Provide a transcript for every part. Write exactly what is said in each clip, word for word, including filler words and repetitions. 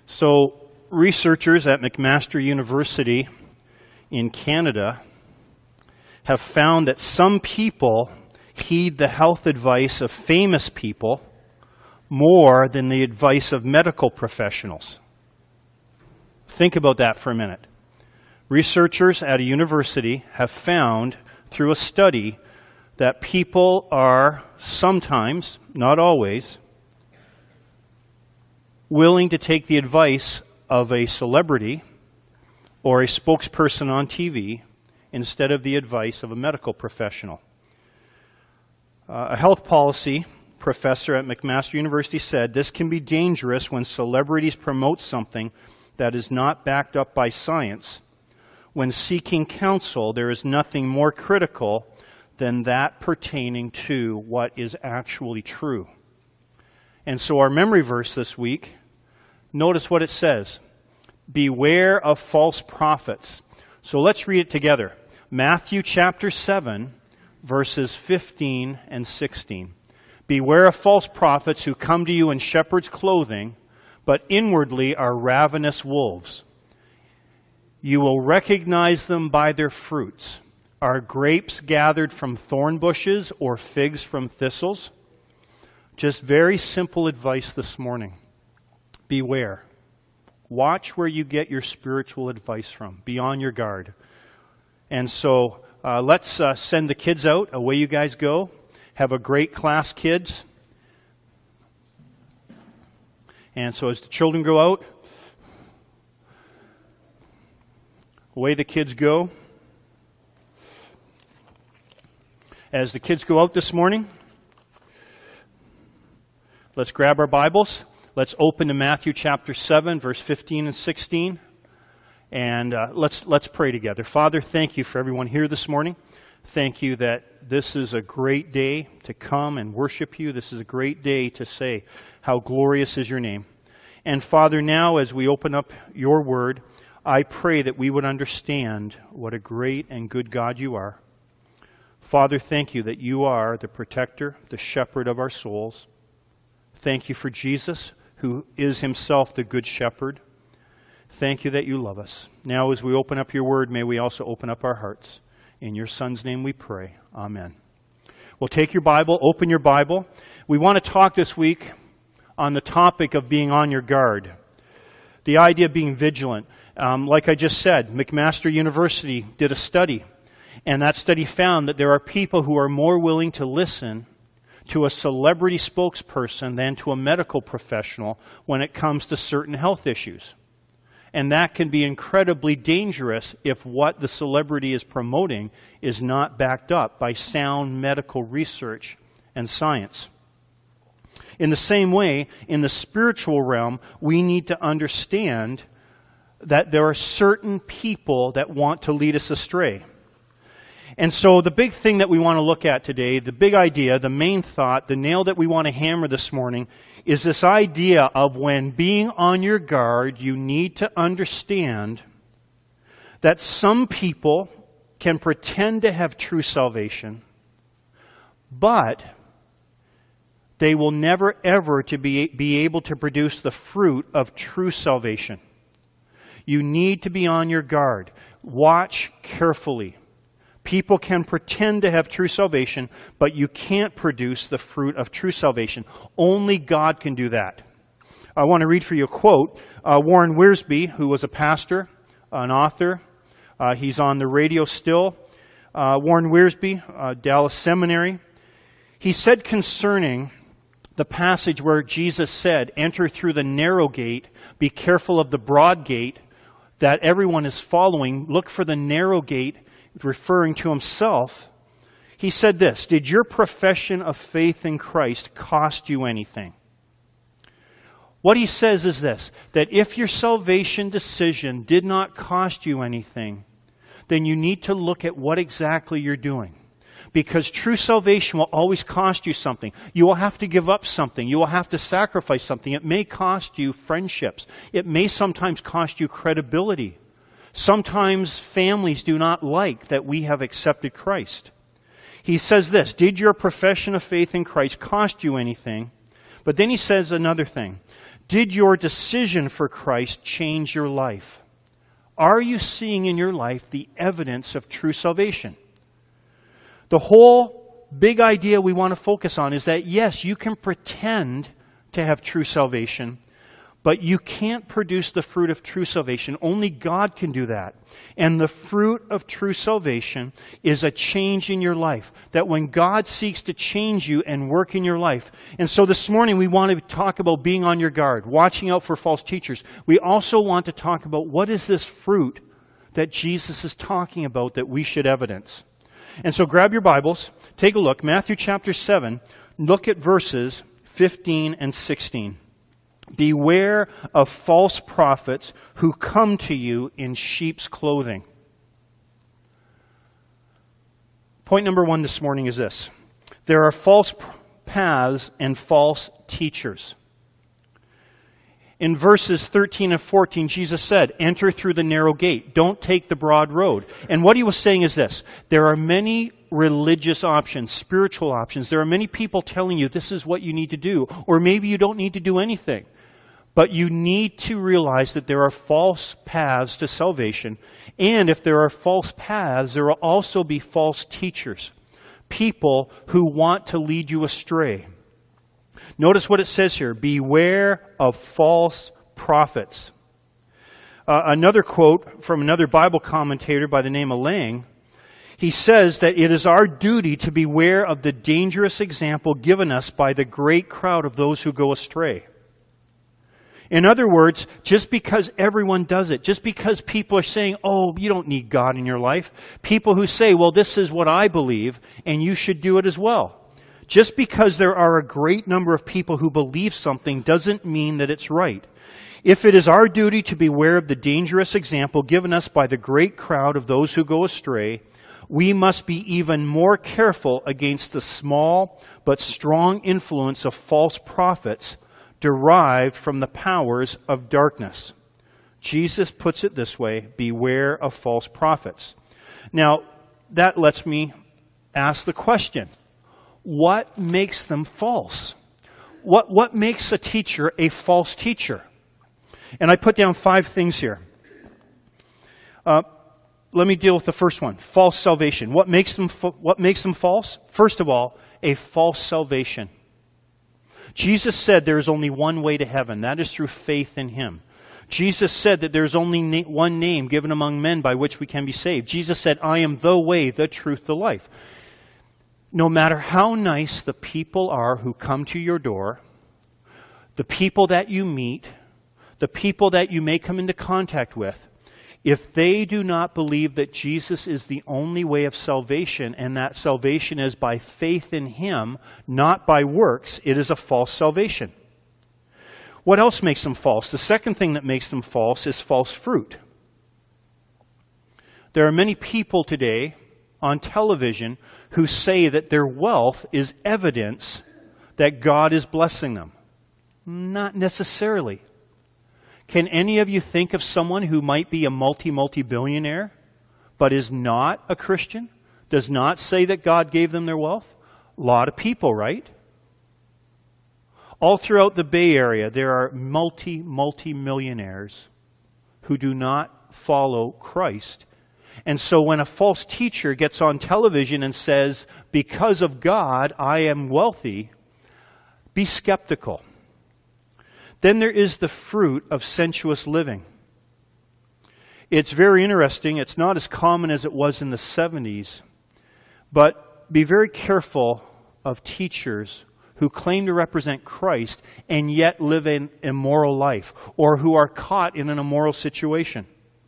So, researchers at McMaster University in Canada have found that some people heed the health advice of famous people more than the advice of medical professionals. Think about that for a minute. Researchers at a university have found through a study that people are sometimes, not always, willing to take the advice of a celebrity or a spokesperson on T V instead of the advice of a medical professional. Uh, a health policy professor at McMaster University said, "This can be dangerous when celebrities promote something that is not backed up by science. When seeking counsel, there is nothing more critical than that pertaining to what is actually true." And so our memory verse this week, notice what it says. Beware of false prophets. So let's read it together. Matthew chapter seven, verses fifteen and sixteen. Beware of false prophets who come to you in shepherd's clothing, but inwardly are ravenous wolves. You will recognize them by their fruits. Are grapes gathered from thorn bushes or figs from thistles? Just very simple advice this morning. Beware. Watch where you get your spiritual advice from. Be on your guard. And so uh, let's uh, send the kids out. Away you guys go. Have a great class, kids. And so as the children go out, away the kids go. As the kids go out this morning, let's grab our Bibles. Let's open to Matthew chapter seven, verse fifteen and sixteen. And uh, let's let's pray together. Father, thank you for everyone here this morning. Thank you that this is a great day to come and worship you. This is a great day to say how glorious is your name. And Father, now as we open up your word, I pray that we would understand what a great and good God you are. Father, thank you that you are the protector, the shepherd of our souls. Thank you for Jesus, who is himself the good shepherd. Thank you that you love us. Now as we open up your word, may we also open up our hearts. In your Son's name we pray. Amen. Well, take your Bible, open your Bible. We want to talk this week on the topic of being on your guard. The idea of being vigilant. Um, like I just said, McMaster University did a study. And that study found that there are people who are more willing to listen to a celebrity spokesperson than to a medical professional when it comes to certain health issues. And that can be incredibly dangerous if what the celebrity is promoting is not backed up by sound medical research and science. In the same way, in the spiritual realm, we need to understand that there are certain people that want to lead us astray. And so the big thing that we want to look at today, the big idea, the main thought, the nail that we want to hammer this morning is this idea of when being on your guard, you need to understand that some people can pretend to have true salvation, but they will never ever to be, be able to produce the fruit of true salvation. You need to be on your guard. Watch carefully. People can pretend to have true salvation, but you can't produce the fruit of true salvation. Only God can do that. I want to read for you a quote. Uh, Warren Wiersbe, who was a pastor, an author, uh, he's on the radio still. Uh, Warren Wiersbe, uh, Dallas Seminary. He said concerning the passage where Jesus said, "Enter through the narrow gate, be careful of the broad gate that everyone is following. Look for the narrow gate," referring to himself. He said this, "Did your profession of faith in Christ cost you anything?" What he says is this, that if your salvation decision did not cost you anything, then you need to look at what exactly you're doing. Because true salvation will always cost you something. You will have to give up something. You will have to sacrifice something. It may cost you friendships. It may sometimes cost you credibility. Sometimes families do not like that we have accepted Christ. He says this, "Did your profession of faith in Christ cost you anything?" But then he says another thing. Did your decision for Christ change your life? Are you seeing in your life the evidence of true salvation? The whole big idea we want to focus on is that, yes, you can pretend to have true salvation, but you can't produce the fruit of true salvation. Only God can do that. And the fruit of true salvation is a change in your life. That when God seeks to change you and work in your life. And so this morning we want to talk about being on your guard, watching out for false teachers. We also want to talk about what is this fruit that Jesus is talking about that we should evidence. And so grab your Bibles, take a look. Matthew chapter seven, look at verses fifteen and sixteen. Beware of false prophets who come to you in sheep's clothing. Point number one this morning is this. There are false paths and false teachers. In verses thirteen and fourteen, Jesus said, enter through the narrow gate. Don't take the broad road. And what he was saying is this. There are many religious options, spiritual options. There are many people telling you this is what you need to do. Or maybe you don't need to do anything. But you need to realize that there are false paths to salvation. And if there are false paths, there will also be false teachers. People who want to lead you astray. Notice what it says here. Beware of false prophets. Uh, another quote from another Bible commentator by the name of Lang. He says that it is our duty to beware of the dangerous example given us by the great crowd of those who go astray. In other words, just because everyone does it, just because people are saying, oh, you don't need God in your life, people who say, well, this is what I believe, and you should do it as well. Just because there are a great number of people who believe something doesn't mean that it's right. If it is our duty to beware of the dangerous example given us by the great crowd of those who go astray, we must be even more careful against the small but strong influence of false prophets derived from the powers of darkness. Jesus puts it this way, beware of false prophets. Now, that lets me ask the question, what makes them false? What, what makes a teacher a false teacher? And I put down five things here. Uh, let me deal with the first one, false salvation. What makes them, what makes them false? First of all, a false salvation. Jesus said there is only one way to heaven. That is through faith in Him. Jesus said that there is only na- one name given among men by which we can be saved. Jesus said, I am the way, the truth, the life. No matter how nice the people are who come to your door, the people that you meet, the people that you may come into contact with, if they do not believe that Jesus is the only way of salvation and that salvation is by faith in Him, not by works, it is a false salvation. What else makes them false? The second thing that makes them false is false fruit. There are many people today on television who say that their wealth is evidence that God is blessing them. Not necessarily. Can any of you think of someone who might be a multi-multi-billionaire, but is not a Christian? Does not say that God gave them their wealth? A lot of people, right? All throughout the Bay Area, there are multi-multi-millionaires who do not follow Christ. And so when a false teacher gets on television and says, because of God, I am wealthy, be skeptical. Then there is the fruit of sensuous living. It's very interesting. It's not as common as it was in the seventies. But be very careful of teachers who claim to represent Christ and yet live an immoral life, or who are caught in an immoral situation.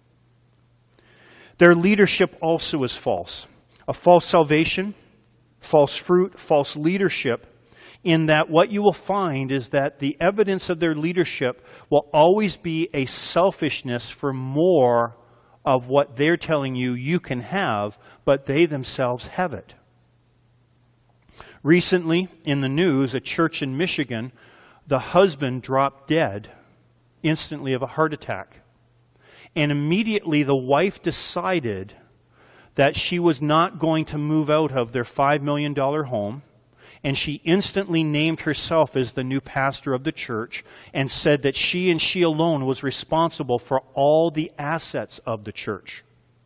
Their leadership also is false. A false salvation, false fruit, false leadership, in that what you will find is that the evidence of their leadership will always be a selfishness for more of what they're telling you you can have, but they themselves have it. Recently, in the news, a church in Michigan, the husband dropped dead instantly of a heart attack. And immediately the wife decided that she was not going to move out of their five million dollars home, And she instantly named herself as the new pastor of the church and said that she and she alone was responsible for all the assets of the church.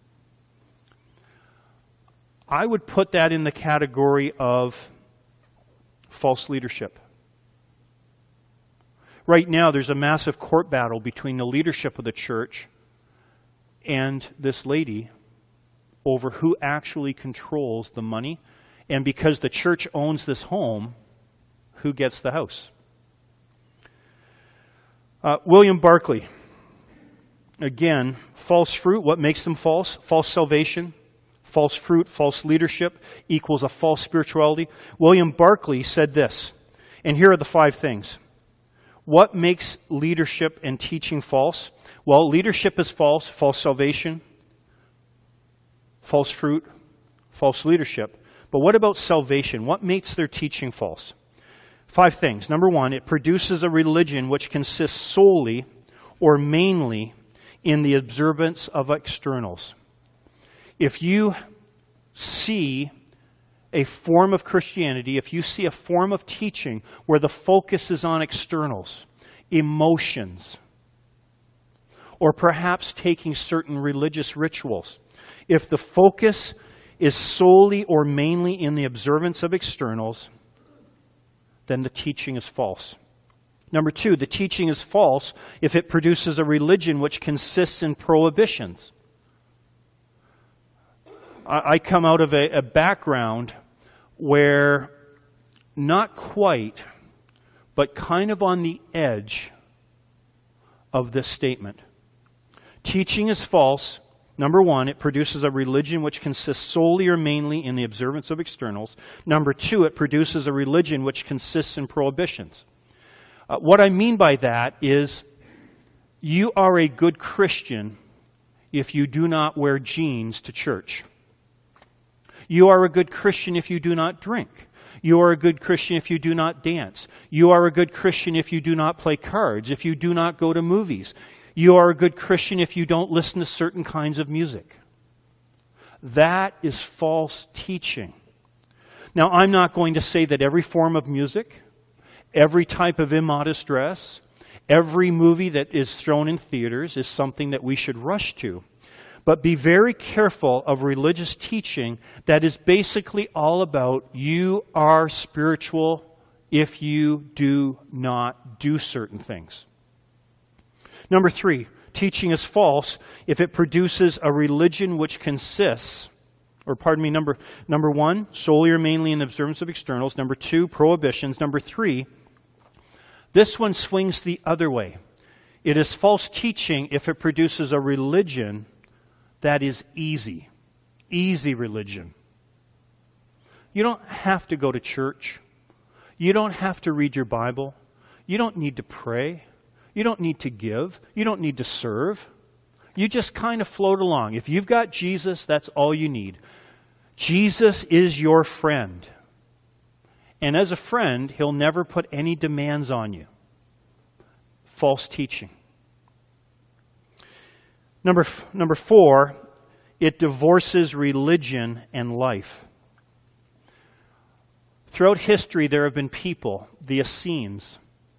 I would put that in the category of false leadership. Right now, there's a massive court battle between the leadership of the church and this lady over who actually controls the money. And because the church owns this home, who gets the house? Uh, William Barclay. Again, false fruit. What makes them false? False salvation. False fruit, false leadership equals a false spirituality. William Barclay said this, and here are the five things. What makes leadership and teaching false? Well, leadership is false, false salvation, false fruit, false leadership. But what about salvation? What makes their teaching false? Five things. Number one, it produces a religion which consists solely or mainly in the observance of externals. If you see a form of Christianity, if you see a form of teaching where the focus is on externals, emotions, or perhaps taking certain religious rituals, if the focus is solely or mainly in the observance of externals, then the teaching is false. Number two, the teaching is false if it produces a religion which consists in prohibitions. I come out of a, a background where not quite, but kind of on the edge of this statement. Teaching is false. Number one, it produces a religion which consists solely or mainly in the observance of externals. Number two, it produces a religion which consists in prohibitions. Uh, what I mean by that is you are a good Christian if you do not wear jeans to church. You are a good Christian if you do not drink. You are a good Christian if you do not dance. You are a good Christian if you do not play cards, if you do not go to movies. You are a good Christian if you don't listen to certain kinds of music. That is false teaching. Now, I'm not going to say that every form of music, every type of immodest dress, every movie that is thrown in theaters is something that we should rush to. But be very careful of religious teaching that is basically all about you are spiritual if you do not do certain things. Number three, teaching is false if it produces a religion which consists, or pardon me, number, number one, solely or mainly in the observance of externals. Number two, prohibitions. Number three, this one swings the other way. It is false teaching if it produces a religion that is easy. Easy religion. You don't have to go to church. You don't have to read your Bible. You don't need to pray. You don't need to give. You don't need to serve. You just kind of float along. If you've got Jesus, that's all you need. Jesus is your friend. And as a friend, he'll never put any demands on you. False teaching. Number, number four, it divorces religion and life. Throughout history, there have been people, the Essenes,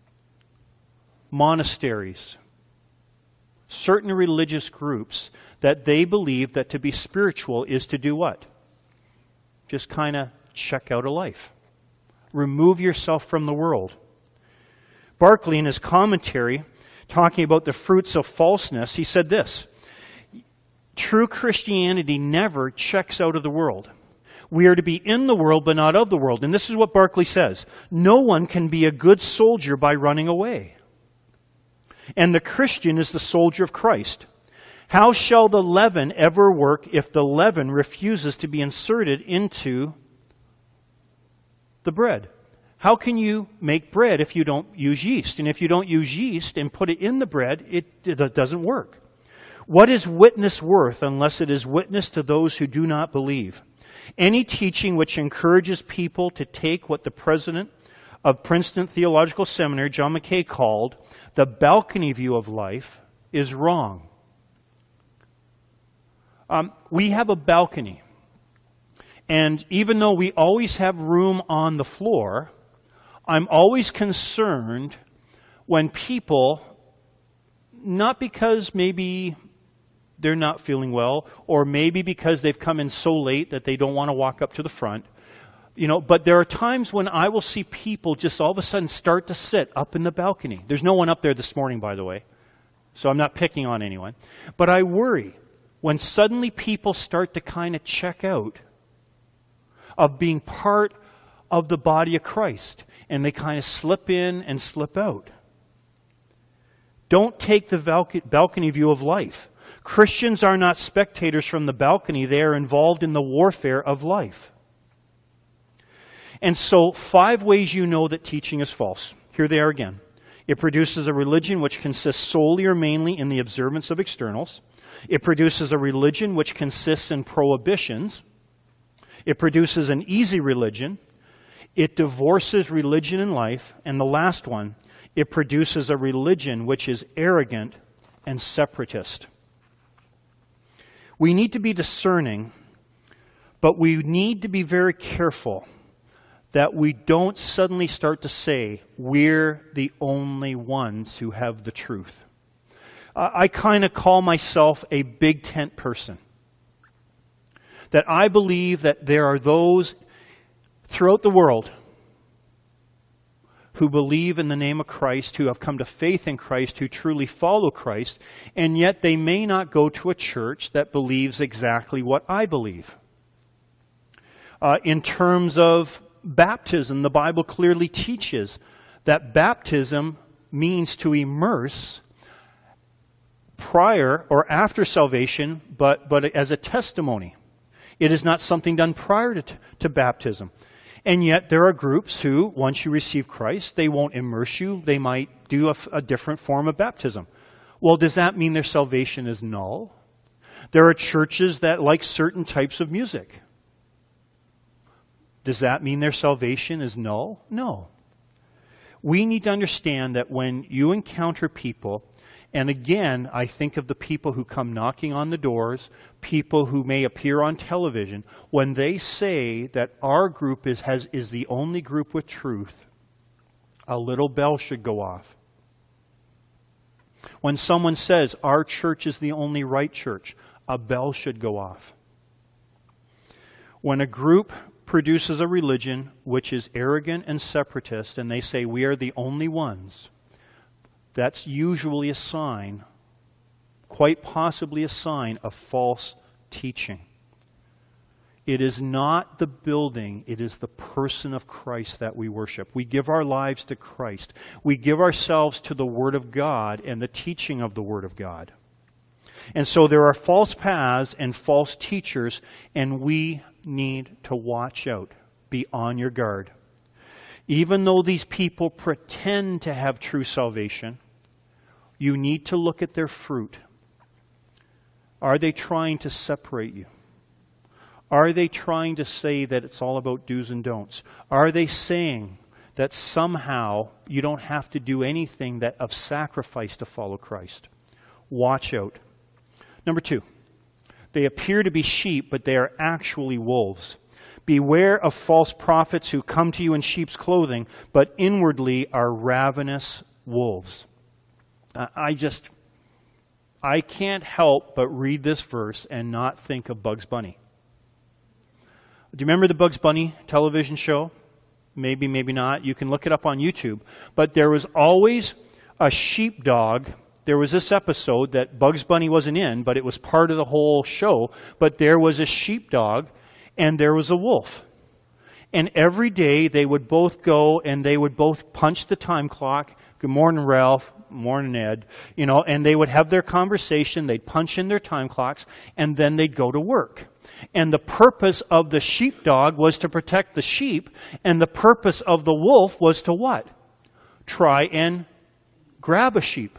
monasteries, certain religious groups that they believe that to be spiritual is to do what? Just kind of check out a life. Remove yourself from the world. Barclay, in his commentary, talking about the fruits of falseness, he said this: true Christianity never checks out of the world. We are to be in the world, but not of the world. And this is what Barclay says: no one can be a good soldier by running away. And the Christian is the soldier of Christ. How shall the leaven ever work if the leaven refuses to be inserted into the bread? How can you make bread if you don't use yeast? And if you don't use yeast and put it in the bread, it, it doesn't work. What is witness worth unless it is witness to those who do not believe? Any teaching which encourages people to take what the president of Princeton Theological Seminary, John Mackay, called the balcony view of life is wrong. Um, we have a balcony. And even though we always have room on the floor, I'm always concerned when people, not because maybe they're not feeling well, or maybe because they've come in so late that they don't want to walk up to the front, you know, but there are times when I will see people just all of a sudden start to sit up in the balcony. There's no one up there this morning, by the way, so I'm not picking on anyone. But I worry when suddenly people start to kind of check out of being part of the body of Christ, and they kind of slip in and slip out. Don't take the balcony view of life. Christians are not spectators from the balcony. They are involved in the warfare of life. And so, five ways you know that teaching is false. Here they are again. It produces a religion which consists solely or mainly in the observance of externals. It produces a religion which consists in prohibitions. It produces an easy religion. It divorces religion and life. And the last one, it produces a religion which is arrogant and separatist. We need to be discerning, but we need to be very careful that we don't suddenly start to say, we're the only ones who have the truth. Uh, I kind of call myself a big tent person. That I believe that there are those throughout the world who believe in the name of Christ, who have come to faith in Christ, who truly follow Christ, and yet they may not go to a church that believes exactly what I believe. Uh, in terms of baptism, the Bible clearly teaches that baptism means to immerse prior or after salvation, but, but as a testimony. It is not something done prior to, to baptism. And yet there are groups who, once you receive Christ, they won't immerse you. They might do a, a different form of baptism. Well, does that mean their salvation is null? There are churches that like certain types of music. Does that mean their salvation is null? No. We need to understand that when you encounter people, and again, I think of the people who come knocking on the doors, people who may appear on television, when they say that our group is, has, is the only group with truth, a little bell should go off. When someone says our church is the only right church, a bell should go off. When a group produces a religion which is arrogant and separatist, and they say we are the only ones, that's usually a sign, quite possibly a sign of false teaching. It is not the building, it is the person of Christ that we worship. We give our lives to Christ. We give ourselves to the Word of God and the teaching of the Word of God. And so there are false paths and false teachers, and we need to watch out. Be on your guard. Even though these people pretend to have true salvation, you need to look at their fruit. Are they trying to separate you? Are they trying to say that it's all about do's and don'ts? Are they saying that somehow you don't have to do anything that of sacrifice to follow Christ? Watch out. Number two, they appear to be sheep, but they are actually wolves. Beware of false prophets who come to you in sheep's clothing, but inwardly are ravenous wolves. I just, I can't help but read this verse and not think of Bugs Bunny. Do you remember the Bugs Bunny television show? Maybe, maybe not. You can look it up on YouTube. But there was always a sheepdog. There was this episode that Bugs Bunny wasn't in, but it was part of the whole show. But there was a sheepdog and there was a wolf. And every day they would both go and they would both punch the time clock. Good morning, Ralph. Morning, Ed. You know, and they would have their conversation. They'd punch in their time clocks, and then they'd go to work. And the purpose of the sheepdog was to protect the sheep, and the purpose of the wolf was to what? Try and grab a sheep.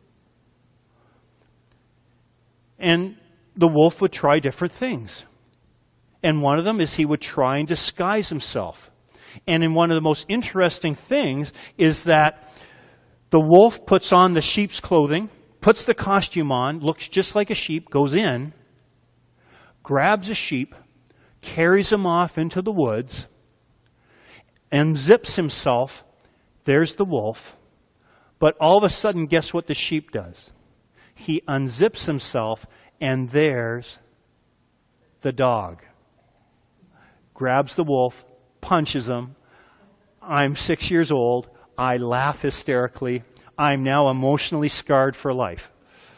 And the wolf would try different things. And one of them is he would try and disguise himself. And in one of the most interesting things is that the wolf puts on the sheep's clothing, puts the costume on, looks just like a sheep, goes in, grabs a sheep, carries him off into the woods, unzips himself. There's the wolf. But all of a sudden, guess what the sheep does? He unzips himself, and there's the dog. Grabs the wolf, punches him. I'm six years old. I laugh hysterically. I'm now emotionally scarred for life.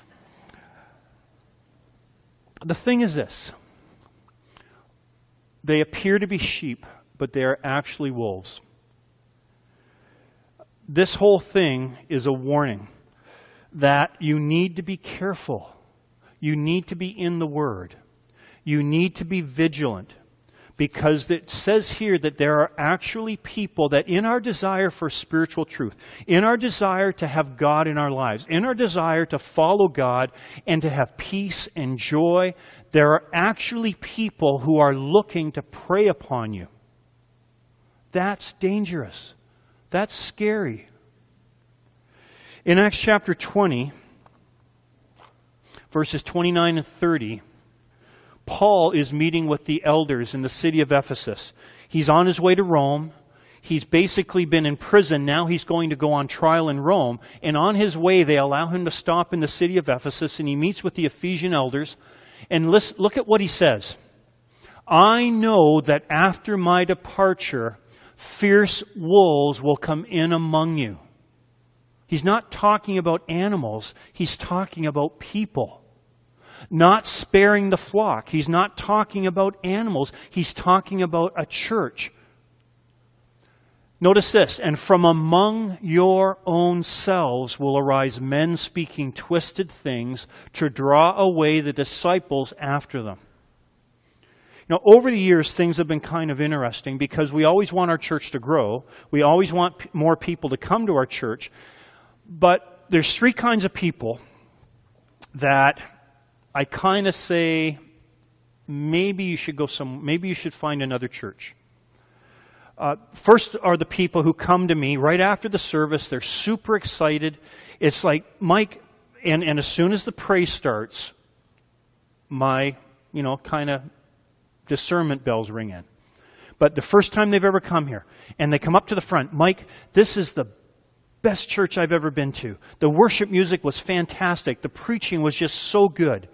The thing is this. They appear to be sheep, but they are actually wolves. This whole thing is a warning that you need to be careful. You need to be in the Word. You need to be vigilant. Because it says here that there are actually people that in our desire for spiritual truth, in our desire to have God in our lives, in our desire to follow God and to have peace and joy, there are actually people who are looking to prey upon you. That's dangerous. That's scary. In Acts chapter twenty, verses twenty-nine and thirty, Paul is meeting with the elders in the city of Ephesus. He's on his way to Rome. He's basically been in prison. Now he's going to go on trial in Rome. And on his way, they allow him to stop in the city of Ephesus, and he meets with the Ephesian elders. And listen, look at what he says. I know that after my departure, fierce wolves will come in among you. He's not talking about animals. He's talking about people. Not sparing the flock. He's not talking about animals. He's talking about a church. Notice this. And from among your own selves will arise men speaking twisted things to draw away the disciples after them. You know, over the years, things have been kind of interesting because we always want our church to grow. We always want p- more people to come to our church. But there's three kinds of people that I kind of say, maybe you should go some, maybe you should find another church. Uh, first are the people who come to me right after the service. They're super excited. It's like, Mike, and, and as soon as the praise starts, my, you know, kind of discernment bells ring in. But the first time they've ever come here, and they come up to the front, Mike, this is the best church I've ever been to. The worship music was fantastic. The preaching was just so good.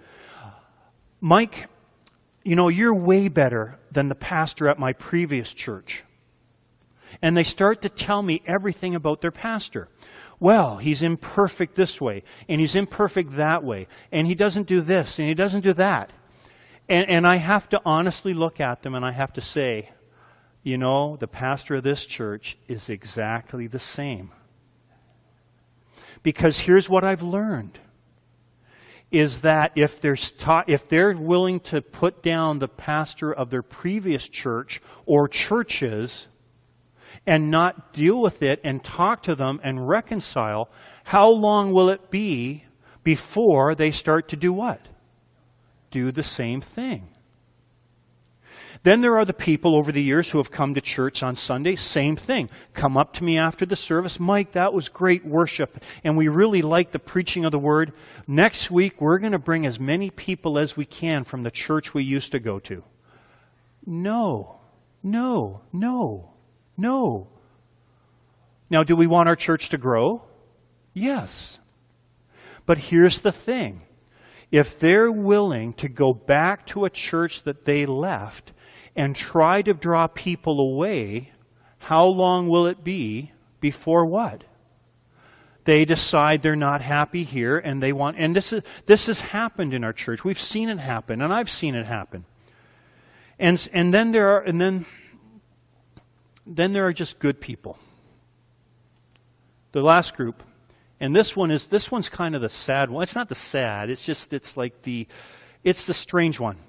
Mike, you know, you're way better than the pastor at my previous church. And they start to tell me everything about their pastor. Well, he's imperfect this way, and he's imperfect that way, and he doesn't do this, and he doesn't do that. And, and I have to honestly look at them, and I have to say, you know, the pastor of this church is exactly the same. Because here's what I've learned, is that if they're, ta- if they're willing to put down the pastor of their previous church or churches and not deal with it and talk to them and reconcile, how long will it be before they start to do what? Do the same thing. Then there are the people over the years who have come to church on Sunday, same thing. Come up to me after the service, Mike, that was great worship, and we really like the preaching of the Word. Next week, we're going to bring as many people as we can from the church we used to go to. No, no, no, no. Now, do we want our church to grow? Yes. But here's the thing. If they're willing to go back to a church that they left and try to draw people away, how long will it be before what? They decide they're not happy here and they want, and this is this has happened in our church. We've seen it happen, and I've seen it happen. And and then there are and then then there are just good people. The last group, and this one is this one's kind of the sad one. It's not the sad, it's just it's like the it's the strange one.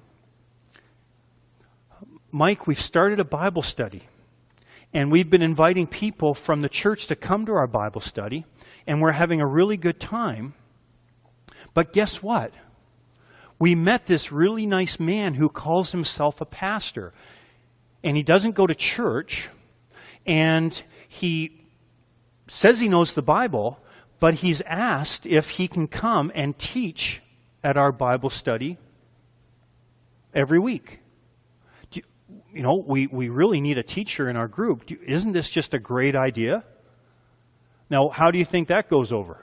Mike, we've started a Bible study, and we've been inviting people from the church to come to our Bible study, and we're having a really good time. But guess what? We met this really nice man who calls himself a pastor, and he doesn't go to church, and he says he knows the Bible, but he's asked if he can come and teach at our Bible study every week. Do you, you know, we, we really need a teacher in our group. Do, isn't this just a great idea? Now, how do you think that goes over?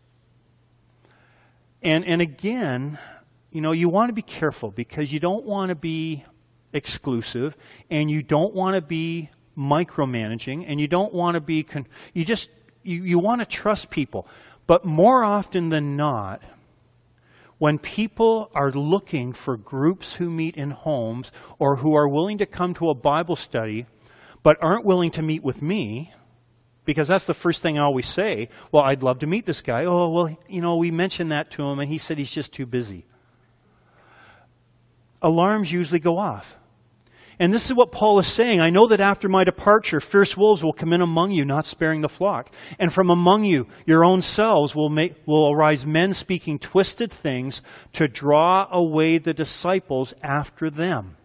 And and again, you know, you want to be careful because you don't want to be exclusive and you don't want to be micromanaging and you don't want to be, con- you just, you, you want to trust people. But more often than not, when people are looking for groups who meet in homes or who are willing to come to a Bible study but aren't willing to meet with me, because that's the first thing I always say, well, I'd love to meet this guy. Oh, well, you know, we mentioned that to him and he said he's just too busy. Alarms usually go off. And this is what Paul is saying. I know that after my departure, fierce wolves will come in among you, not sparing the flock. And from among you, your own selves will make, will arise men speaking twisted things to draw away the disciples after them.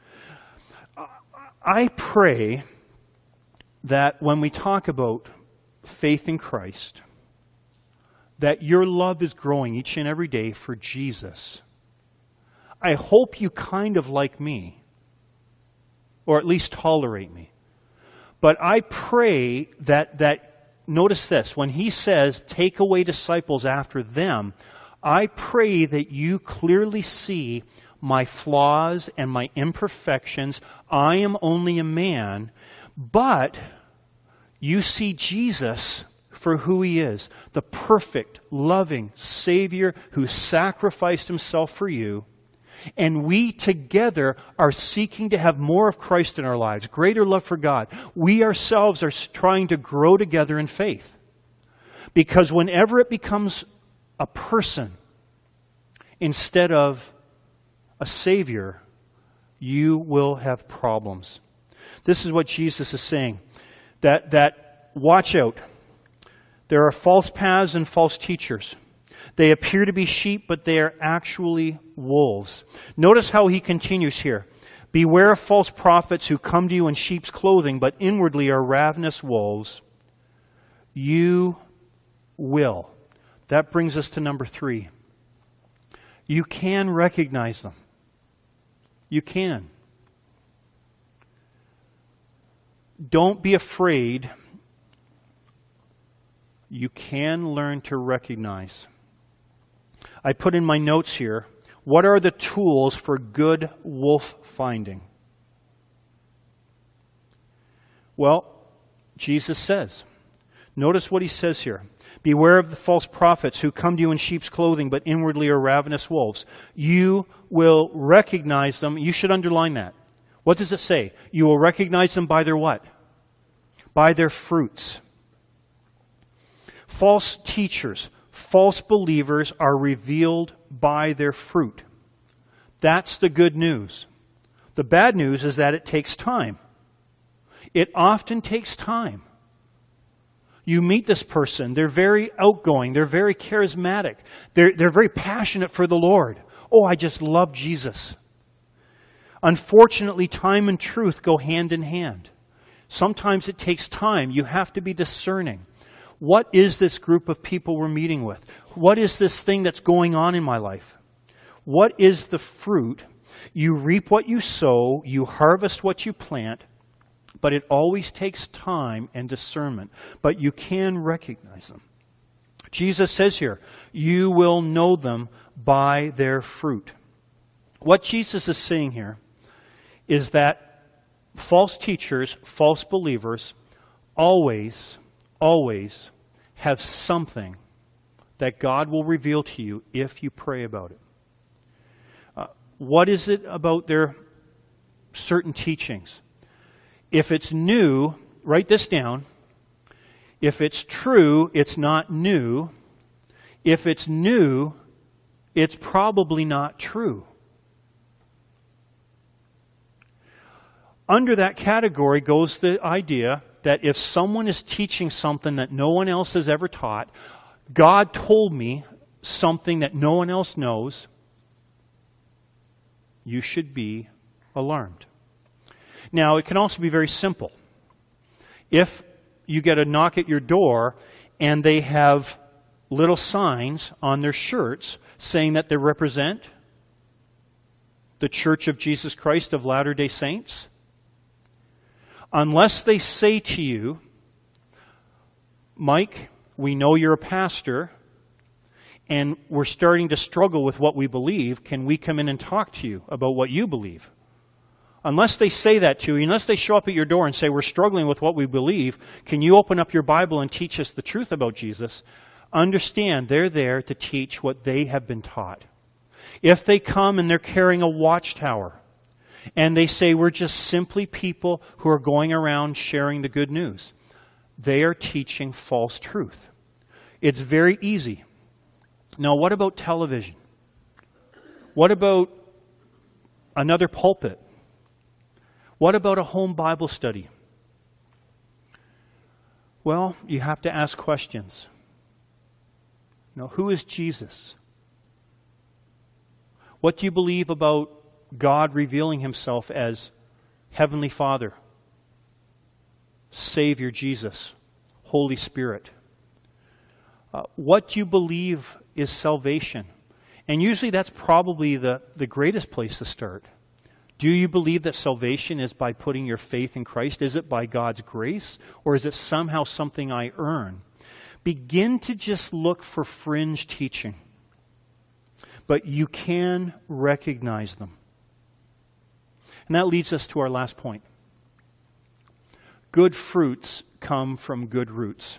I pray that when we talk about faith in Christ, that your love is growing each and every day for Jesus. I hope you kind of like me, or at least tolerate me. But I pray that, that notice this, when he says, take away disciples after them, I pray that you clearly see my flaws and my imperfections. I am only a man, but you see Jesus for who he is, the perfect, loving Savior who sacrificed himself for you. And we together are seeking to have more of Christ in our lives, greater love for God. We ourselves are trying to grow together in faith. Because whenever it becomes a person instead of a Savior, you will have problems. This is what Jesus is saying. That, that watch out. There are false paths and false teachers. They appear to be sheep, but they are actually wolves. Notice how he continues here. Beware of false prophets who come to you in sheep's clothing, but inwardly are ravenous wolves. You will. That brings us to number three. You can recognize them. You can. Don't be afraid. You can learn to recognize. I put in my notes here, what are the tools for good wolf finding? Well, Jesus says. Notice what he says here. Beware of the false prophets who come to you in sheep's clothing, but inwardly are ravenous wolves. You will recognize them. You should underline that. What does it say? You will recognize them by their what? By their fruits. False teachers, false believers are revealed by their fruit. That's the good news. The bad news is that it takes time. It often takes time. You meet this person, they're very outgoing, they're very charismatic, they're, they're very passionate for the Lord. Oh, I just love Jesus. Unfortunately, time and truth go hand in hand. Sometimes it takes time. You have to be discerning. What is this group of people we're meeting with? What is this thing that's going on in my life? What is the fruit? You reap what you sow, you harvest what you plant, but it always takes time and discernment. But you can recognize them. Jesus says here, you will know them by their fruit. What Jesus is saying here is that false teachers, false believers, always always have something that God will reveal to you if you pray about it. Uh, what is it about their certain teachings? If it's new, write this down. If it's true, it's not new. If it's new, it's probably not true. Under that category goes the idea that if someone is teaching something that no one else has ever taught, God told me something that no one else knows, you should be alarmed. Now, it can also be very simple. If you get a knock at your door and they have little signs on their shirts saying that they represent the Church of Jesus Christ of Latter-day Saints, Unless they say to you, Mike, we know you're a pastor, and we're starting to struggle with what we believe. Can we come in and talk to you about what you believe? Unless they say that to you, unless they show up at your door and say, we're struggling with what we believe, can you open up your Bible and teach us the truth about Jesus? Understand, they're there to teach what they have been taught. If they come and they're carrying a watchtower, and they say, we're just simply people who are going around sharing the good news, they are teaching false truth. It's very easy. Now, what about television? What about another pulpit? What about a home Bible study? Well, you have to ask questions. Now, who is Jesus? What do you believe about God revealing himself as Heavenly Father, Savior Jesus, Holy Spirit? Uh, what do you believe is salvation? And usually that's probably the, the greatest place to start. Do you believe that salvation is by putting your faith in Christ? Is it by God's grace? Or is it somehow something I earn? Begin to just look for fringe teaching. But you can recognize them. And that leads us to our last point. Good fruits come from good roots.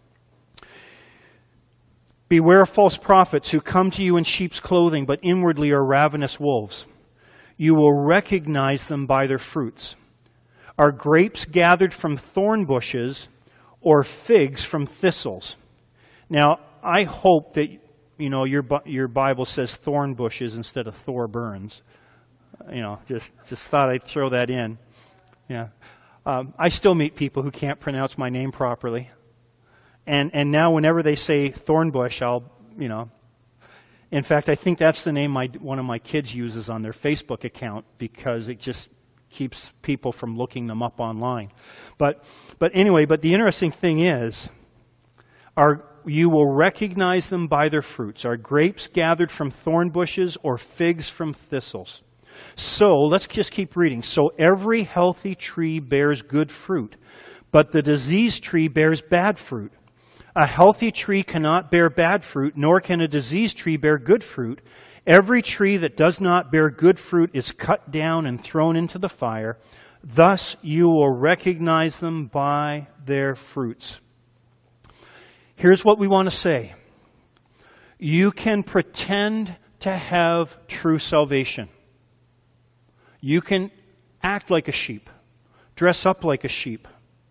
Beware of false prophets who come to you in sheep's clothing, but inwardly are ravenous wolves. You will recognize them by their fruits. Are grapes gathered from thorn bushes or figs from thistles? Now, I hope that, you know, your your Bible says thorn bushes instead of Thor burns. You know, just just thought I'd throw that in. Yeah, um, I still meet people who can't pronounce my name properly, and and now whenever they say thornbush, I'll you know. In fact, I think that's the name my one of my kids uses on their Facebook account because it just keeps people from looking them up online. But but anyway, but the interesting thing is, are you will recognize them by their fruits. Are grapes gathered from thorn bushes or figs from thistles? So let's just keep reading. So every healthy tree bears good fruit, but the diseased tree bears bad fruit. A healthy tree cannot bear bad fruit, nor can a diseased tree bear good fruit. Every tree that does not bear good fruit is cut down and thrown into the fire. Thus you will recognize them by their fruits. Here's what we want to say. You can pretend to have true salvation. You can act like a sheep, dress up like a sheep,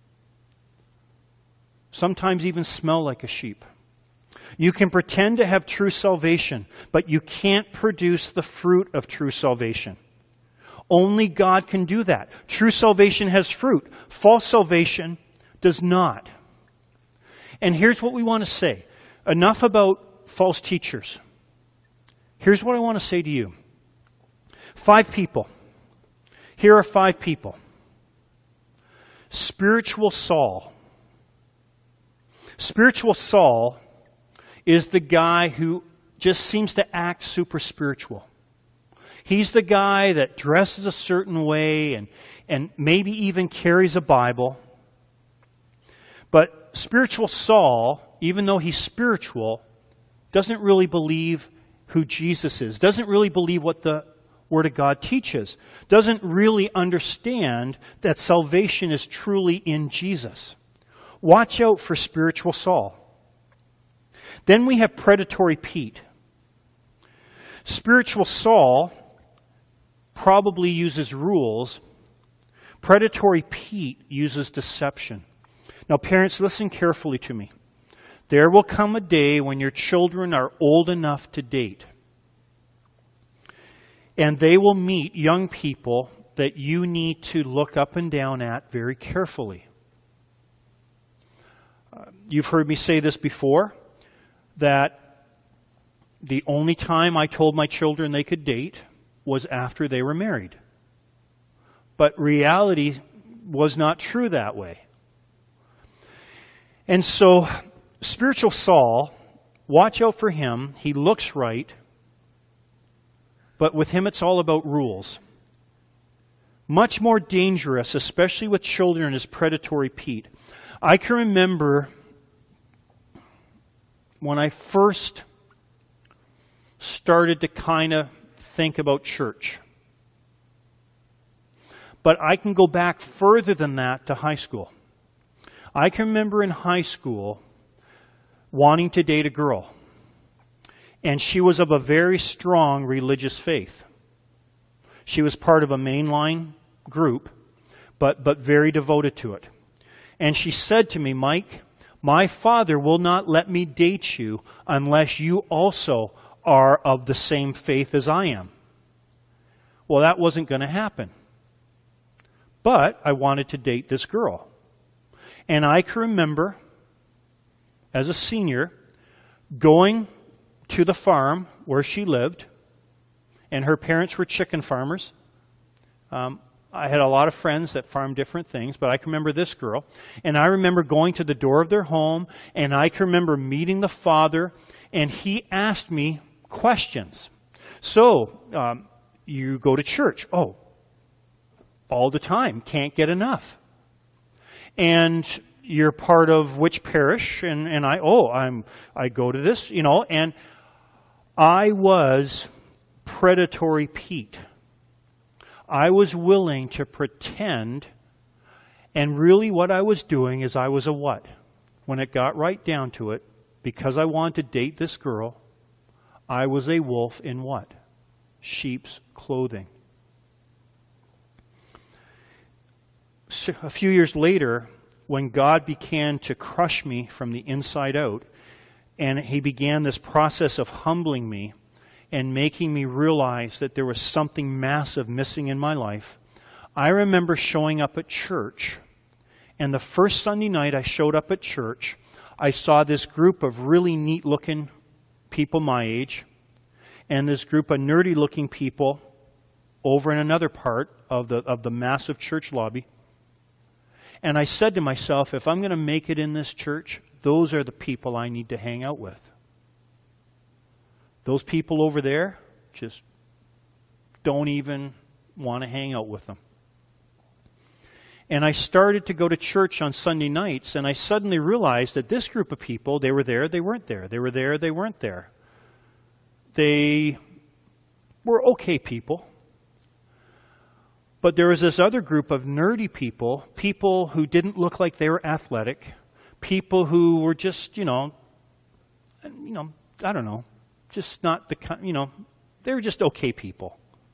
sometimes even smell like a sheep. You can pretend to have true salvation, but you can't produce the fruit of true salvation. Only God can do that. True salvation has fruit. False salvation does not. And here's what we want to say. Enough about false teachers. Here's what I want to say to you. Five people. Here are five people. Spiritual Saul. Spiritual Saul is the guy who just seems to act super spiritual. He's the guy that dresses a certain way and, and maybe even carries a Bible. But spiritual Saul, even though he's spiritual, doesn't really believe who Jesus is, doesn't really believe what the Word of God teaches, doesn't really understand that salvation is truly in Jesus. Watch out for spiritual Saul. Then we have predatory Pete. Spiritual Saul probably uses rules. Predatory Pete uses deception. Now, parents, listen carefully to me. There will come a day when your children are old enough to date. And they will meet young people that you need to look up and down at very carefully. Uh, you've heard me say this before, that the only time I told my children they could date was after they were married. But reality was not true that way. And so, spiritual Saul, watch out for him. He looks right. But with him, it's all about rules. Much more dangerous, especially with children, is predatory Pete. I can remember when I first started to kind of think about church. But I can go back further than that to high school. I can remember in high school wanting to date a girl. And she was of a very strong religious faith. She was part of a mainline group, but, but very devoted to it. And she said to me, Mike, my father will not let me date you unless you also are of the same faith as I am. Well, that wasn't going to happen. But I wanted to date this girl. And I can remember, as a senior, going to the farm where she lived, and her parents were chicken farmers. Um, I had a lot of friends that farmed different things, but I can remember this girl. And I remember going to the door of their home, and I can remember meeting the father, and he asked me questions. So, um, you go to church? Oh, all the time. Can't get enough. And you're part of which parish? And, and I, oh, I'm, I go to this, you know, and I was predatory Pete. I was willing to pretend, and really what I was doing is I was a what? When it got right down to it, because I wanted to date this girl, I was a wolf in what? Sheep's clothing. So a few years later, when God began to crush me from the inside out, and He began this process of humbling me and making me realize that there was something massive missing in my life, I remember showing up at church. And the first Sunday night I showed up at church, I saw this group of really neat-looking people my age, and this group of nerdy-looking people over in another part of the of the massive church lobby. And I said to myself, if I'm going to make it in this church, those are the people I need to hang out with. Those people over there, just don't even want to hang out with them. And I started to go to church on Sunday nights, and I suddenly realized that this group of people, they were there, they weren't there. They were there, they weren't there. They were okay people. But there was this other group of nerdy people, people who didn't look like they were athletic, people who were just, you know, you know, I don't know, just not the kind, you know, they were just okay people.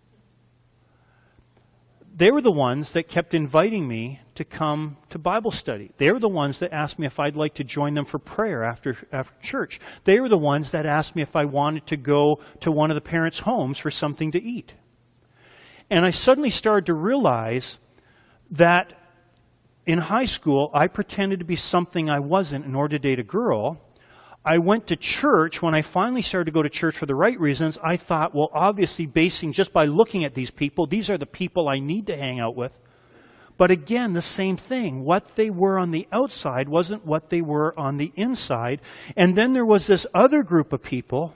They were the ones that kept inviting me to come to Bible study. They were the ones that asked me if I'd like to join them for prayer after after church. They were the ones that asked me if I wanted to go to one of the parents' homes for something to eat. And I suddenly started to realize that in high school, I pretended to be something I wasn't in order to date a girl. I went to church. When I finally started to go to church for the right reasons, I thought, well, obviously, basing just by looking at these people, these are the people I need to hang out with. But again, the same thing. What they were on the outside wasn't what they were on the inside. And then there was this other group of people,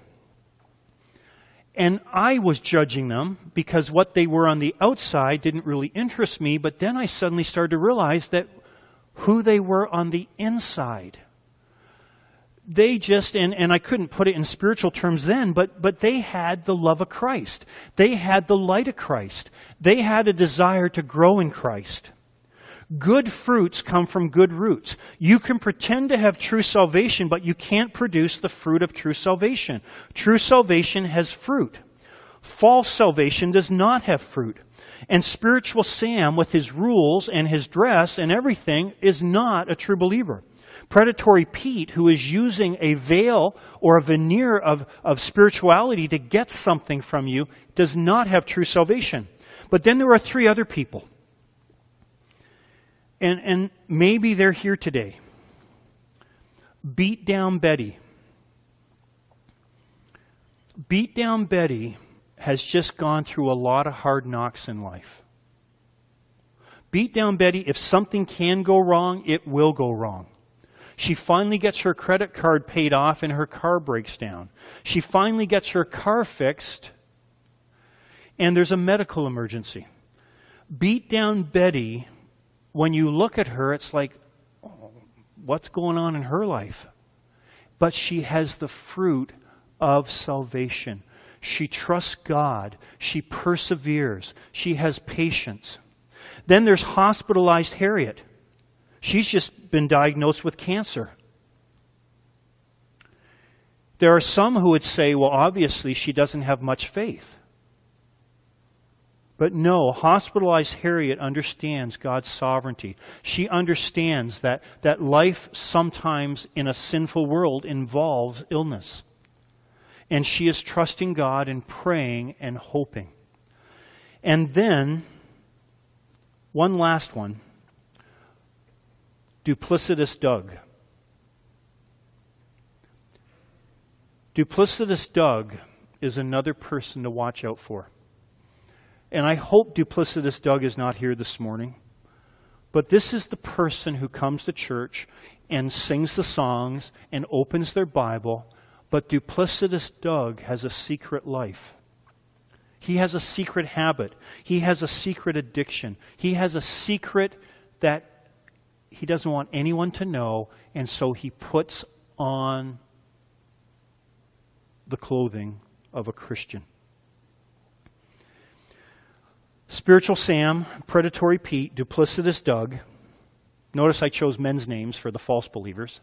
and I was judging them because what they were on the outside didn't really interest me. But then I suddenly started to realize that who they were on the inside, they just, and, and I couldn't put it in spiritual terms then, but, but they had the love of Christ. They had the light of Christ. They had a desire to grow in Christ. Good fruits come from good roots. You can pretend to have true salvation, but you can't produce the fruit of true salvation. True salvation has fruit. False salvation does not have fruit. And spiritual Sam, with his rules and his dress and everything, is not a true believer. Predatory Pete, who is using a veil or a veneer of, of spirituality to get something from you, does not have true salvation. But then there are three other people. And, and maybe they're here today. Beat down Betty. Beat down Betty has just gone through a lot of hard knocks in life. Beat down Betty, if something can go wrong, it will go wrong. She finally gets her credit card paid off and her car breaks down. She finally gets her car fixed and there's a medical emergency. Beat down Betty, when you look at her, it's like, oh, what's going on in her life? But she has the fruit of salvation. She trusts God. She perseveres. She has patience. Then there's hospitalized Harriet. She's just been diagnosed with cancer. There are some who would say, well, obviously she doesn't have much faith. But no, hospitalized Harriet understands God's sovereignty. She understands that, that life sometimes in a sinful world involves illness. And she is trusting God and praying and hoping. And then, one last one. Duplicitous Doug. Duplicitous Doug is another person to watch out for. And I hope Duplicitous Doug is not here this morning. But this is the person who comes to church and sings the songs and opens their Bible. But Duplicitous Doug has a secret life. He has a secret habit. He has a secret addiction. He has a secret that he doesn't want anyone to know, and so he puts on the clothing of a Christian. Spiritual Sam, Predatory Pete, Duplicitous Doug. Notice I chose men's names for the false believers.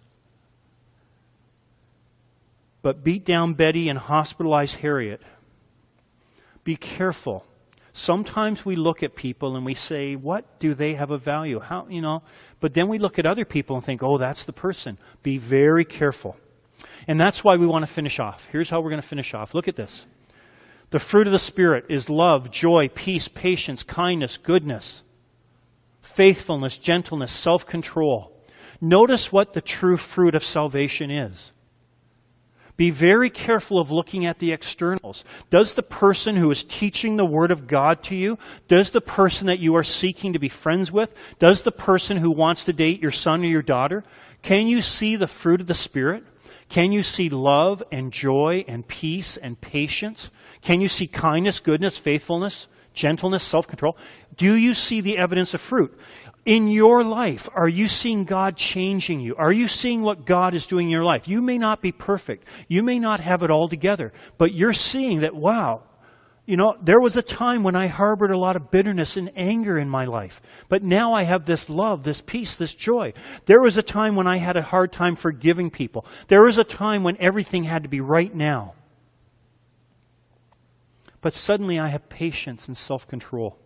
But beat down Betty and hospitalize Harriet. Be careful. Sometimes we look at people and we say, what do they have a value? How, you know, but then we look at other people and think, oh, that's the person. Be very careful. And that's why we want to finish off. Here's how we're going to finish off. Look at this. The fruit of the Spirit is love, joy, peace, patience, kindness, goodness, faithfulness, gentleness, self-control. Notice what the true fruit of salvation is. Be very careful of looking at the externals. Does the person who is teaching the Word of God to you, does the person that you are seeking to be friends with, does the person who wants to date your son or your daughter, can you see the fruit of the Spirit? Can you see love and joy and peace and patience? Can you see kindness, goodness, faithfulness, gentleness, self-control? Do you see the evidence of fruit? In your life, are you seeing God changing you? Are you seeing what God is doing in your life? You may not be perfect. You may not have it all together. But you're seeing that, wow, you know, there was a time when I harbored a lot of bitterness and anger in my life. But now I have this love, this peace, this joy. There was a time when I had a hard time forgiving people. There was a time when everything had to be right now. But suddenly I have patience and self-control.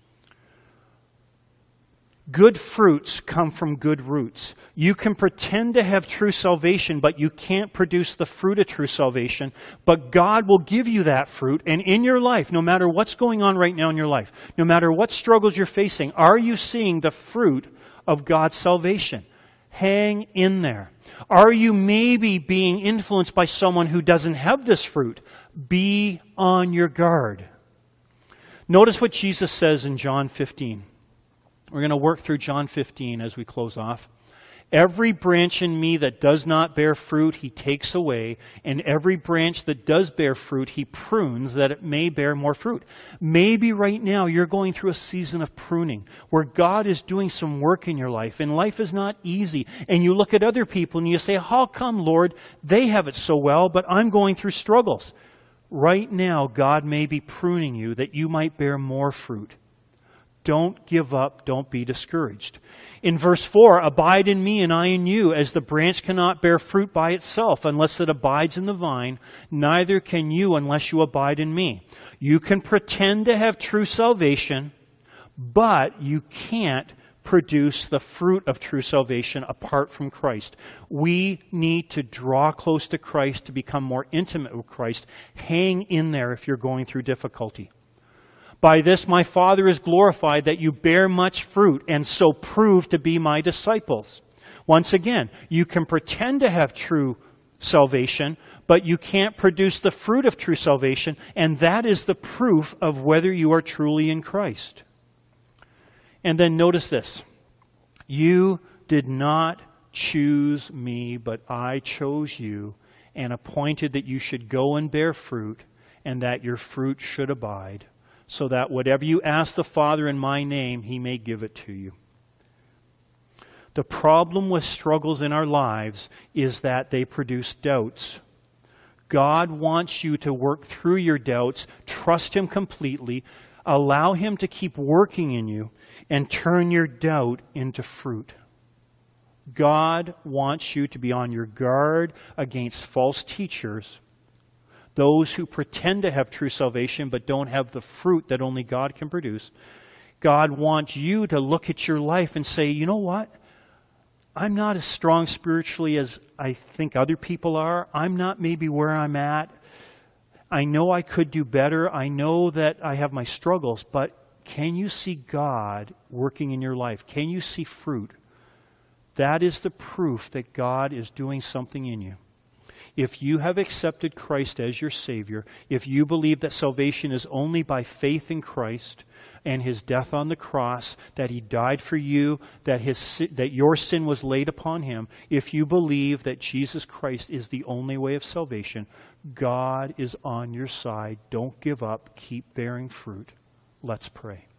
Good fruits come from good roots. You can pretend to have true salvation, but you can't produce the fruit of true salvation. But God will give you that fruit. And in your life, no matter what's going on right now in your life, no matter what struggles you're facing, are you seeing the fruit of God's salvation? Hang in there. Are you maybe being influenced by someone who doesn't have this fruit? Be on your guard. Notice what Jesus says in John fifteen. We're going to work through John fifteen as we close off. Every branch in me that does not bear fruit, he takes away. And every branch that does bear fruit, he prunes that it may bear more fruit. Maybe right now you're going through a season of pruning where God is doing some work in your life. And life is not easy. And you look at other people and you say, how come, Lord, they have it so well, but I'm going through struggles? Right now, God may be pruning you that you might bear more fruit. Don't give up. Don't be discouraged. In verse four, abide in me and I in you, as the branch cannot bear fruit by itself unless it abides in the vine, neither can you unless you abide in me. You can pretend to have true salvation, but you can't produce the fruit of true salvation apart from Christ. We need to draw close to Christ to become more intimate with Christ. Hang in there if you're going through difficulty. By this my Father is glorified, that you bear much fruit, and so prove to be my disciples. Once again, you can pretend to have true salvation, but you can't produce the fruit of true salvation, and that is the proof of whether you are truly in Christ. And then notice this. You did not choose me, but I chose you, and appointed that you should go and bear fruit, and that your fruit should abide, so that whatever you ask the Father in my name, he may give it to you. The problem with struggles in our lives is that they produce doubts. God wants you to work through your doubts, trust him completely, allow him to keep working in you, and turn your doubt into fruit. God wants you to be on your guard against false teachers, those who pretend to have true salvation but don't have the fruit that only God can produce. God wants you to look at your life and say, you know what? I'm not as strong spiritually as I think other people are. I'm not maybe where I'm at. I know I could do better. I know that I have my struggles, but can you see God working in your life? Can you see fruit? That is the proof that God is doing something in you. If you have accepted Christ as your Savior, if you believe that salvation is only by faith in Christ and his death on the cross, that he died for you, that his that your sin was laid upon him, if you believe that Jesus Christ is the only way of salvation, God is on your side. Don't give up. Keep bearing fruit. Let's pray.